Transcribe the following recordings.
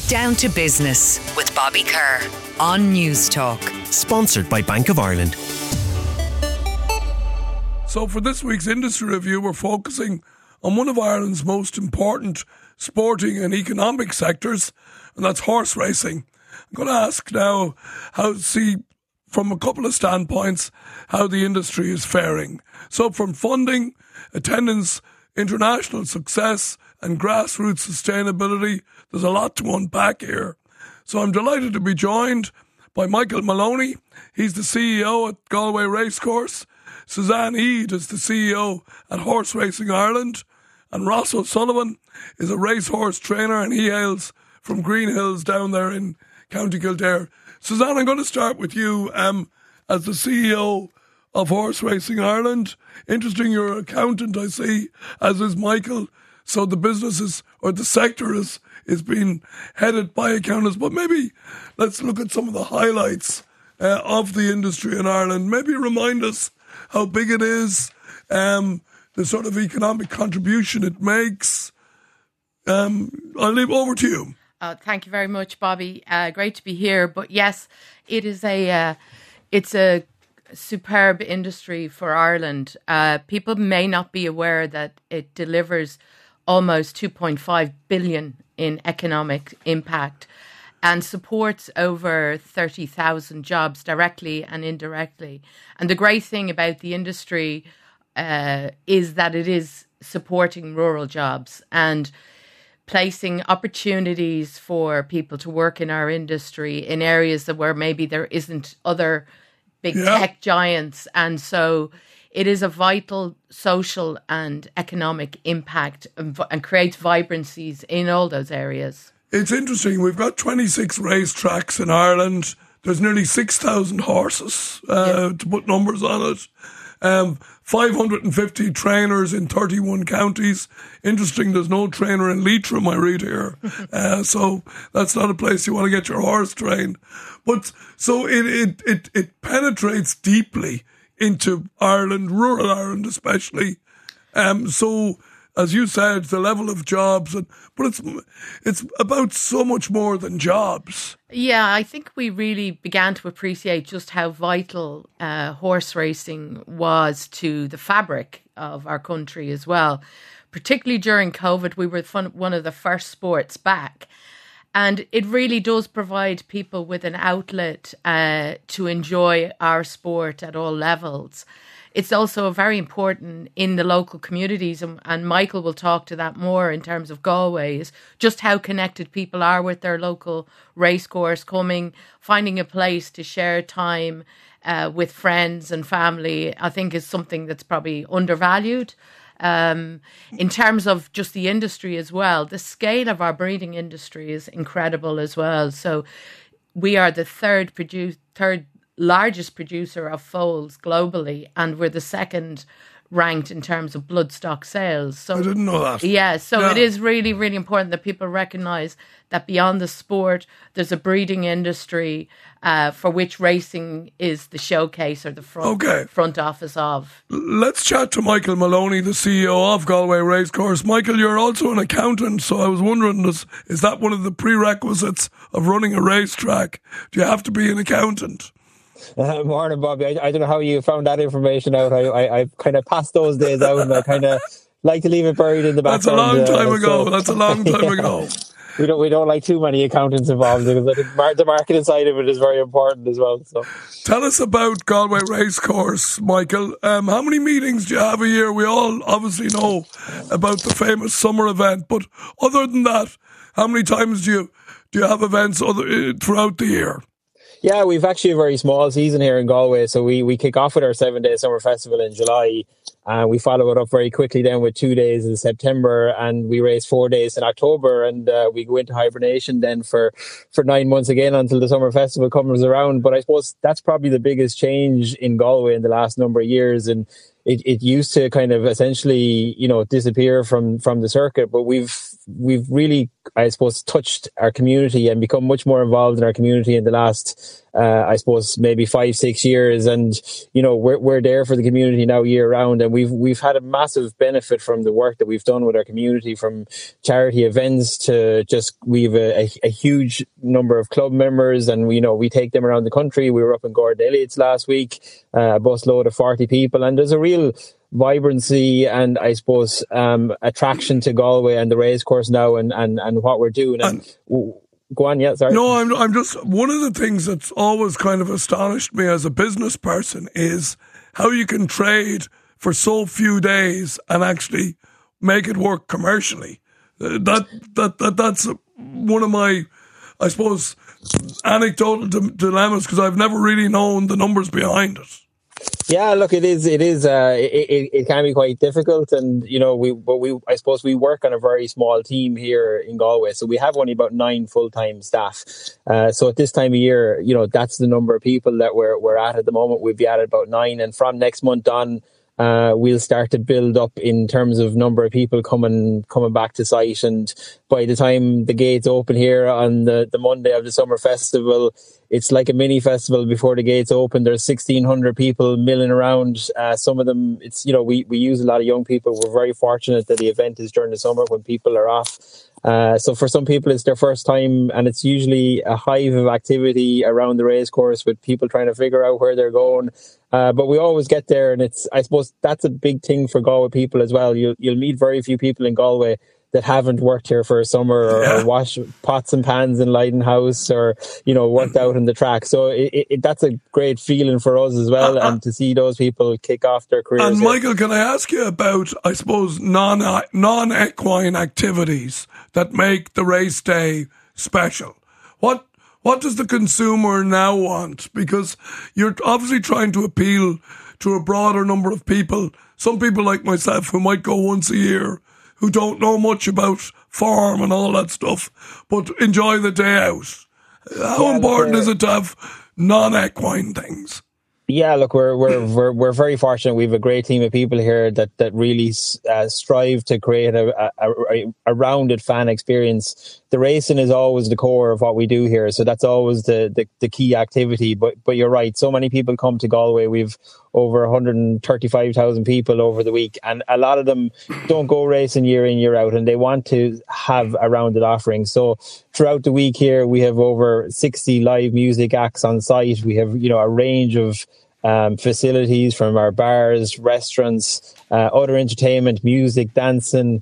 Down to Business with Bobby Kerr on News Talk. Sponsored by Bank of Ireland. So for this week's industry review, we're focusing on one of Ireland's most important sporting and economic sectors, and that's horse racing. I'm going to ask now from a couple of standpoints how the industry is faring. So from funding, attendance, international success and grassroots sustainability, there's a lot to unpack here. So I'm delighted to be joined by Michael Maloney. He's the CEO at Galway Racecourse. Suzanne Eade is the CEO at Horse Racing Ireland. And Ross O'Sullivan is a racehorse trainer, and he hails from Green Hills down there in County Kildare. Suzanne, I'm going to start with you as the CEO of Horse Racing Ireland. Interesting, you're an accountant, I see, as is Michael. So the business the sector is being headed by accountants. But maybe let's look at some of the highlights of the industry in Ireland. Maybe remind us how big it is, the sort of economic contribution it makes. I'll leave over to you. Thank you very much, Bobby. Great to be here. But yes, it is it's a superb industry for Ireland. People may not be aware that it delivers almost 2.5 billion in economic impact and supports over 30,000 jobs directly and indirectly. And the great thing about the industry is that it is supporting rural jobs and placing opportunities for people to work in our industry in areas where maybe there isn't other big tech giants. And so it is a vital social and economic impact and creates vibrancies in all those areas. It's interesting. We've got 26 racetracks in Ireland. There's nearly 6,000 horses, to put numbers on it. 550 trainers in 31 counties. Interesting, there's no trainer in Leitrim, I read here. So that's not a place you want to get your horse trained. But so it penetrates deeply into Ireland, rural Ireland especially. So, as you said, the level of jobs, but it's about so much more than jobs. Yeah, I think we really began to appreciate just how vital horse racing was to the fabric of our country as well. Particularly during COVID, we were one of the first sports back. And it really does provide people with an outlet to enjoy our sport at all levels. It's also very important in the local communities, and Michael will talk to that more in terms of Galway, is just how connected people are with their local racecourse, finding a place to share time with friends and family, I think is something that's probably undervalued. In terms of just the industry as well, the scale of our breeding industry is incredible as well. So we are the third largest producer of foals globally, and we're the second ranked in terms of bloodstock sales. So I didn't know that. Yeah, so it is really, really important that people recognise that beyond the sport, there's a breeding industry for which racing is the showcase or the front office of. Let's chat to Michael Maloney, the CEO of Galway Racecourse. Michael, you're also an accountant, so I was wondering, is that one of the prerequisites of running a racetrack? Do you have to be an accountant? Morning, Bobby. I don't know how you found that information out. I kind of passed those days out, and I kind of like to leave it buried in the background. That's a long time ago. We don't like too many accountants involved, because I think the marketing side of it is very important as well. So, tell us about Galway Racecourse, Michael. How many meetings do you have a year? We all obviously know about the famous summer event, but other than that, how many times do you have events throughout the year? Yeah, we've actually a very small season here in Galway. So we kick off with our 7-day summer festival in July, and we follow it up very quickly then with 2 days in September, and we race 4 days in October, and we go into hibernation then for 9 months again until the summer festival comes around. But I suppose that's probably the biggest change in Galway in the last number of years, and it used to kind of essentially, disappear from the circuit, but we've really I suppose, touched our community and become much more involved in our community in the last, I suppose, maybe 5-6 years. And, you know, we're there for the community now year round. And we've had a massive benefit from the work that we've done with our community, from charity events to just, we've a huge number of club members, and, you know, we take them around the country. We were up in Gordon Elliott's last week, a bus load of 40 people. And there's a real vibrancy and, I suppose, attraction to Galway and the race course now and what we're doing. And go on, yeah, sorry. No, I'm just, one of the things that's always kind of astonished me as a business person is how you can trade for so few days and actually make it work commercially. That's one of my, I suppose, anecdotal dilemmas, because I've never really known the numbers behind it. Yeah, look, it can be quite difficult, and you know, I suppose we work on a very small team here in Galway, so we have only about 9 full-time staff. So at this time of year, you know, that's the number of people that we're at the moment. We'll be at about 9, and from next month on, we'll start to build up in terms of number of people coming back to site. And by the time the gates open here on the Monday of the Summer Festival, it's like a mini festival before the gates open. There's 1,600 people milling around. Some of them, it's, you know, we use a lot of young people. We're very fortunate that the event is during the summer when people are off. So for some people, it's their first time, and it's usually a hive of activity around the race course with people trying to figure out where they're going. But we always get there, and I suppose that's a big thing for Galway people as well. You'll meet very few people in Galway that haven't worked here for a summer or washed pots and pans in Leiden House, or, you know, worked out in the track. So that's a great feeling for us as well, and to see those people kick off their careers. And Michael, can I ask you about, I suppose, non-equine activities that make the race day special? What does the consumer now want? Because you're obviously trying to appeal to a broader number of people. Some people like myself who might go once a year, who don't know much about farm and all that stuff, but enjoy the day out. How important is it to have non-equine things? Yeah, look, we're very fortunate. We have a great team of people here that really strive to create a rounded fan experience. The racing is always the core of what we do here, so that's always the key activity. But you're right, so many people come to Galway. We've over 135,000 people over the week, and a lot of them don't go racing year in, year out, and they want to have a rounded offering. So throughout the week here, we have over 60 live music acts on site. We have, you know, a range of facilities, from our bars, restaurants, other entertainment, music, dancing.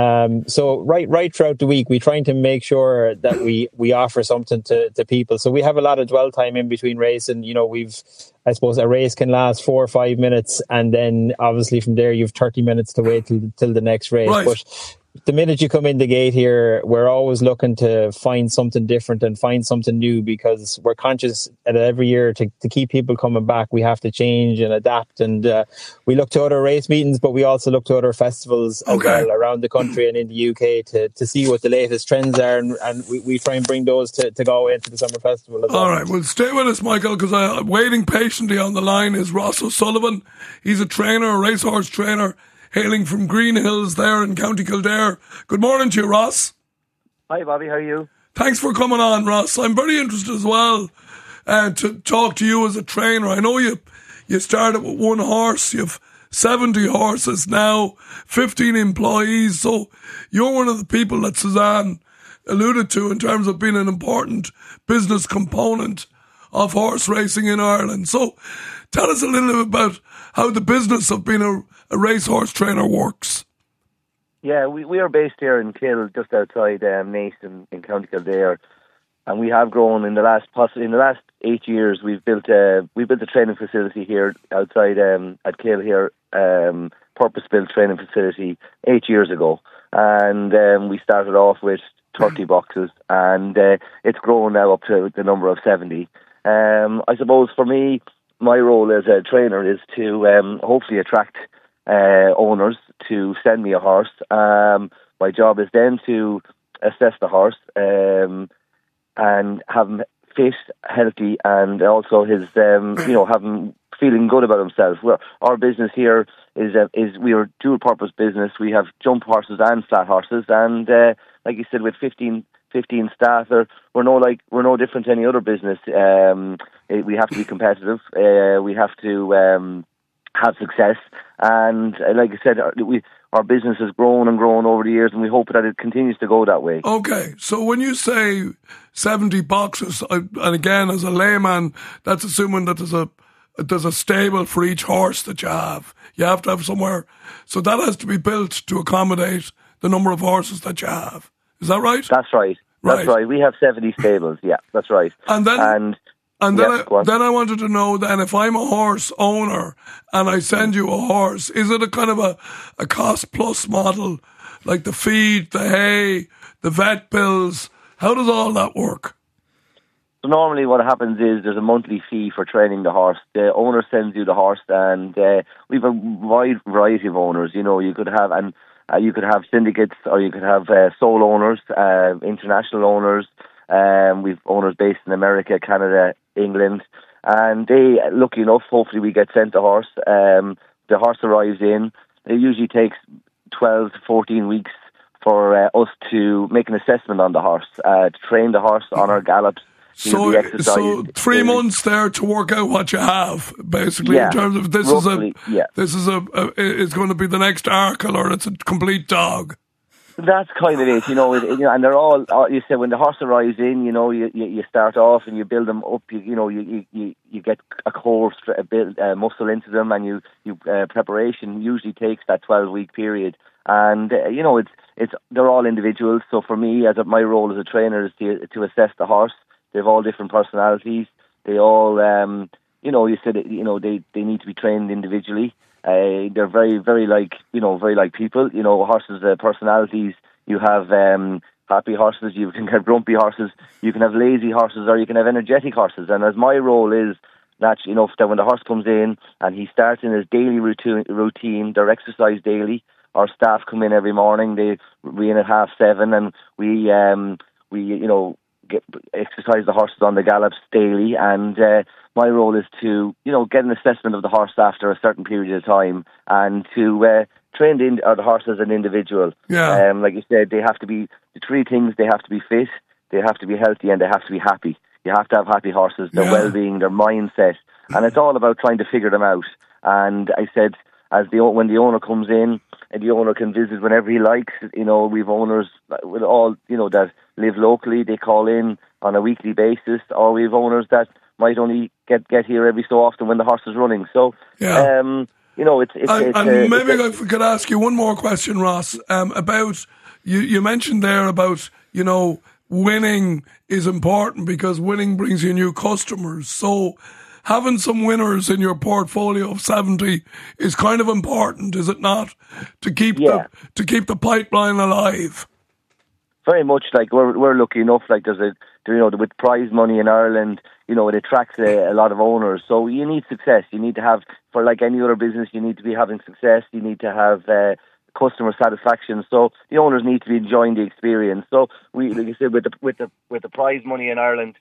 So right throughout the week, we're trying to make sure that we offer something to people. So we have a lot of dwell time in between racing. You know, I suppose a race can last 4 or 5 minutes, and then obviously from there you've 30 minutes to wait till the next race. Right. But the minute you come in the gate here, we're always looking to find something different and find something new, because we're conscious that every year to keep people coming back, we have to change and adapt. And we look to other race meetings, but we also look to other festivals as well around the country and in the UK to see what the latest trends are. And we try and bring those to Galway into the Summer Festival as well. All right, well, stay with us, Michael, because I'm waiting patiently on the line is Ross O'Sullivan. He's a trainer, a racehorse trainer, hailing from Green Hills there in County Kildare. Good morning to you, Ross. Hi, Bobby. How are you? Thanks for coming on, Ross. I'm very interested as well to talk to you as a trainer. I know you started with one horse. You have 70 horses now, 15 employees. So you're one of the people that Suzanne alluded to in terms of being an important business component of horse racing in Ireland. So tell us a little bit about how the business of being a racehorse trainer works. Yeah, we are based here in Kill, just outside Naas in County Kildare, and we have grown in the last 8 years. We built a training facility here outside at Kill here, purpose-built training facility 8 years ago, and we started off with 30 boxes, and it's grown now up to the number of 70. I suppose for me, my role as a trainer is to hopefully attract owners to send me a horse. My job is then to assess the horse and have him fit, healthy, and also his have him feeling good about himself. Our business here is we are dual purpose business. We have jump horses and flat horses, and like you said, with 15 staff, we're no different to any other business. We have to be competitive. We have to have success, and like I said, our business has grown and grown over the years, and we hope that it continues to go that way. Okay, so when you say 70 boxes, and again, as a layman, that's assuming that there's a stable for each horse that you have. You have to have somewhere, so that has to be built to accommodate the number of horses that you have. Is that right? That's right. That's right. We have 70 stables. Yeah, that's right. And then I wanted to know then, if I'm a horse owner and I send you a horse, is it a kind of a cost plus model, like the feed, the hay, the vet bills? How does all that work? So normally what happens is there's a monthly fee for training the horse. The owner sends you the horse, and we have a wide variety of owners. You could have syndicates, or you could have sole owners, international owners. We've owners based in America, Canada, England, and they, lucky enough, hopefully we get sent the horse. The horse arrives in. It usually takes 12 to 14 weeks for us to make an assessment on the horse, to train the horse on our gallops. So 3 months there to work out what you have, basically, in terms of it's going to be the next Arkle, or it's a complete dog. That's kind of it, and they're all. You say when the horse arrives in, you start off and you build them up. You get a core muscle into them, and you preparation usually takes that 12-week period. And they're all individuals. So for me, my role as a trainer is to assess the horse. They've all different personalities. They all, you said they need to be trained individually. They're very, very like people. Horses' personalities. You have happy horses. You can have grumpy horses. You can have lazy horses, or you can have energetic horses. And as my role is, naturally enough, that when the horse comes in and he starts in his daily routine, their exercise daily. Our staff come in every morning. We in at 7:30, and we exercise the horses on the gallops daily, and my role is to get an assessment of the horse after a certain period of time, and to train the horse as an individual. Yeah. Like you said, they have to be the 3 things. They have to be fit, they have to be healthy, and they have to be happy. You have to have happy horses, their well-being, their mindset, and it's all about trying to figure them out. And I said, when the owner comes in, and the owner can visit whenever he likes. We've owners with all that live locally. They call in on a weekly basis, or we've owners that might only get here every so often when the horse is running. So, maybe if we could ask you one more question, Ross, about you mentioned there about winning is important because winning brings you new customers. So, having some winners in your portfolio of 70 is kind of important, is it not? To keep the pipeline alive. Very much. Like we're lucky enough. Like with prize money in Ireland, it attracts a lot of owners. So you need success. You need to have, for like any other business, you need to be having success. You need to have customer satisfaction. So the owners need to be enjoying the experience. So like I said, with the prize money in Ireland.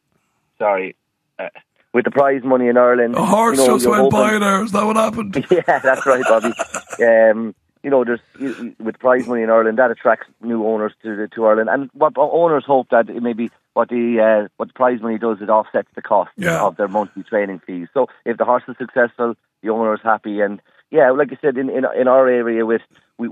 With the prize money in Ireland, a horse just went by there. Is that what happened? Yeah, that's right, Bobby. There's with prize money in Ireland, that attracts new owners to Ireland, and what owners hope that it maybe what the prize money does, it offsets the cost of their monthly training fees. So if the horse is successful, the owner is happy, and like I said, in our area, we've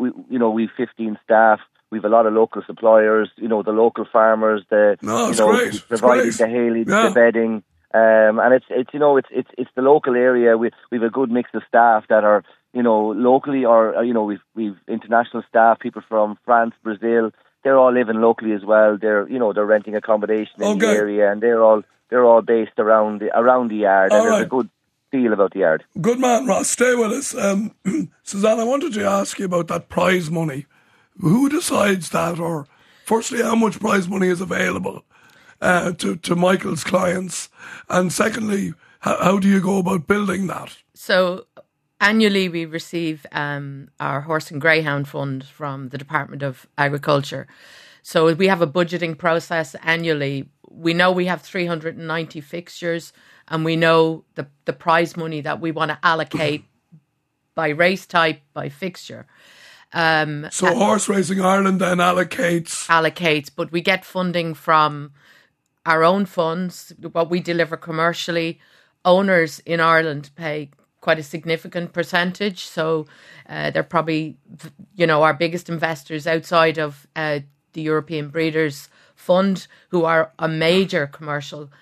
15 staff. We've a lot of local suppliers. The local farmers. Great. Providing the haylage, the bedding. And it's the local area. We've a good mix of staff that are locally, or we've international staff, people from France, Brazil. They're all living locally as well. They're renting accommodation in the area, and they're all based around the yard. And there's a good feel about the yard. Good man, Ross. Stay with us, Suzanne. I wanted to ask you about that prize money. Who decides that, or firstly, how much prize money is available to Michael's clients, and secondly, how do you go about building that? So annually we receive our Horse and Greyhound Fund from the Department of Agriculture. So we have a budgeting process annually. We know we have 390 fixtures, and we know the prize money that we want to allocate by race type, by fixture. So Horse Racing Ireland then allocates, but we get funding from our own funds, what we deliver commercially. Owners in Ireland pay quite a significant percentage, so they're probably, our biggest investors outside of the European Breeders' Fund, who are a major commercial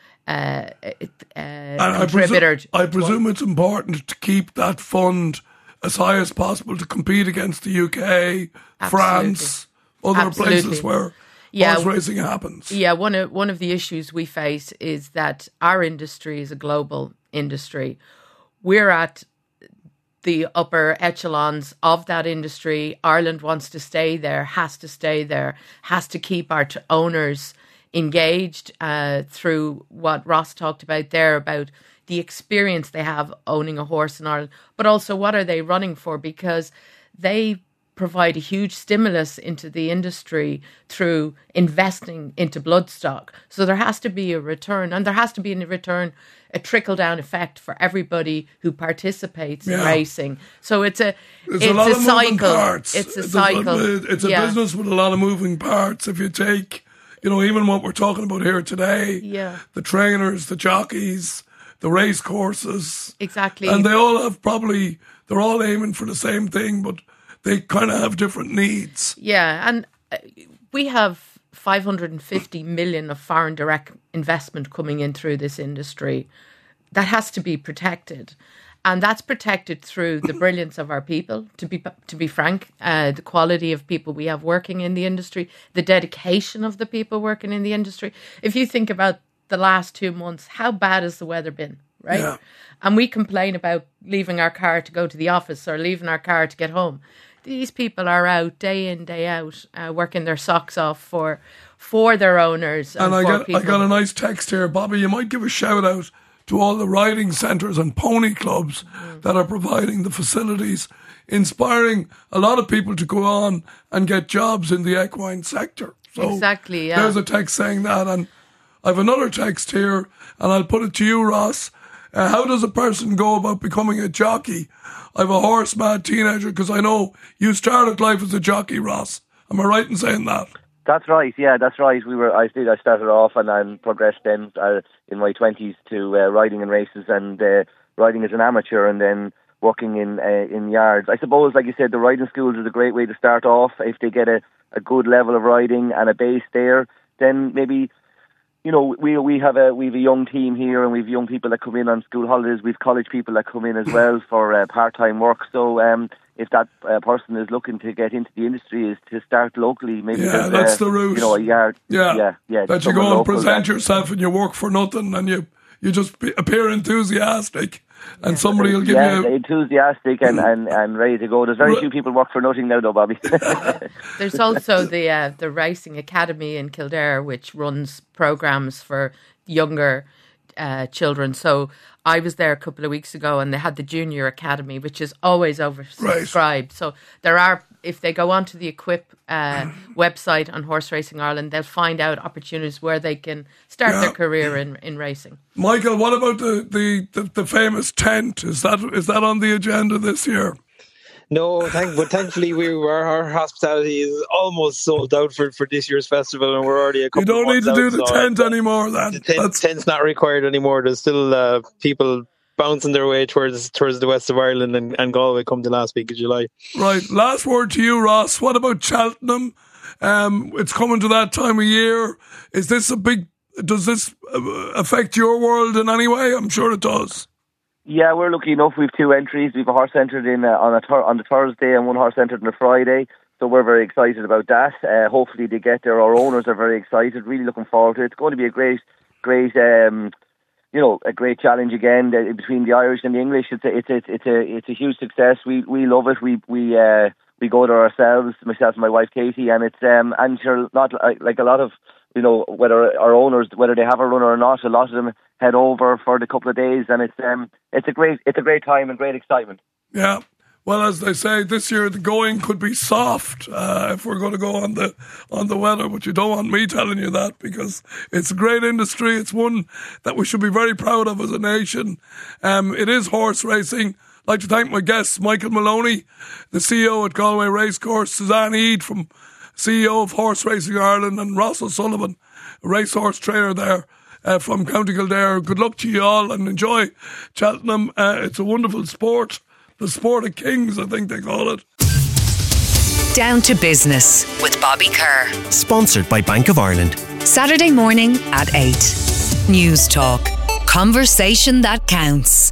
contributor. I presume it's important to keep that fund as high as possible to compete against the UK, France, other places where horse racing happens. Yeah, one of the issues we face is that our industry is a global industry. We're at the upper echelons of that industry. Ireland wants to stay there, has to stay there, has to keep our owners engaged through what Ross talked about there, about the experience they have owning a horse in Ireland, but also what are they running for, because they provide a huge stimulus into the industry through investing into bloodstock. So there has to be a return, and there has to be in return a trickle-down effect for everybody who participates in racing. So it's a cycle. It's a cycle. It's a business with a lot of moving parts. If you take, even what we're talking about here today, the trainers, the jockeys, the race courses. Exactly. And they all have they're all aiming for the same thing, but they kind of have different needs. Yeah, and we have 550 million of foreign direct investment coming in through this industry. That has to be protected. And that's protected through the brilliance of our people, to be frank, the quality of people we have working in the industry, the dedication of the people working in the industry. If you think about the last 2 months, how bad has the weather been, right? Yeah. And we complain about leaving our car to go to the office or leaving our car to get home. These people are out day in, day out, working their socks off for their owners. And I got a nice text here. Bobby, you might give a shout out to all the riding centres and pony clubs that are providing the facilities, inspiring a lot of people to go on and get jobs in the equine sector. So exactly, yeah. There's a text saying that. And I have another text here, and I'll put it to you, Ross. How does a person go about becoming a jockey? I have a horse-mad teenager, because I know you started life as a jockey, Ross. Am I right in saying that? That's right. Yeah, that's right. I started off and then progressed then in my 20s to riding in races and riding as an amateur, and then working in yards. I suppose, like you said, the riding schools is a great way to start off. If they get a good level of riding and a base there, then maybe, we have a young team here, and we've young people that come in on school holidays. We've college people that come in as well for part-time work. So if that person is looking to get into the industry, is to start locally. Maybe that's the route. A yard. Yeah. That you go and present yourself, and you work for nothing, and you just appear enthusiastic. And somebody will give you enthusiastic and ready to go. There's very few people work for nothing now, though, Bobby. There's also the Racing Academy in Kildare, which runs programs for younger children. So I was there a couple of weeks ago, and they had the Junior Academy, which is always oversubscribed. Right. So there are, if they go onto the Equip website on Horse Racing Ireland, they'll find out opportunities where they can start their career in racing. Michael, what about the famous tent? Is that on the agenda this year? No, but thankfully our hospitality is almost sold out for this year's festival, and we're already a couple of months out. You don't need to do the tent anymore then. The tent's not required anymore. There's still people bouncing their way towards the west of Ireland and Galway come the last week of July. Right. Last word to you, Ross. What about Cheltenham? It's coming to that time of year. Does this affect your world in any way? I'm sure it does. Yeah, we're lucky enough. We've 2 entries. We've a horse entered in on the Thursday and one horse entered on the Friday. So we're very excited about that. Hopefully they get there. Our owners are very excited. Really looking forward to it. It's going to be a great a great challenge again between the Irish and the English. It's a huge success. We love it. We go there ourselves, myself and my wife Katie, and it's and sure, not like a lot of, whether our owners, whether they have a runner or not, a lot of them head over for the couple of days, and it's a great time and great excitement. Yeah. Well, as they say, this year the going could be soft if we're going to go on the weather, but you don't want me telling you that, because it's a great industry. It's one that we should be very proud of as a nation. It is horse racing. I'd like to thank my guests, Michael Maloney, the CEO at Galway Racecourse, Suzanne Eade, from CEO of Horse Racing Ireland, and Ross O'Sullivan, a racehorse trainer there from County Kildare. Good luck to you all and enjoy Cheltenham. It's a wonderful sport. The sport of kings, I think they call it. Down to Business with Bobby Kerr. Sponsored by Bank of Ireland. Saturday morning at 8. News Talk. Conversation that counts.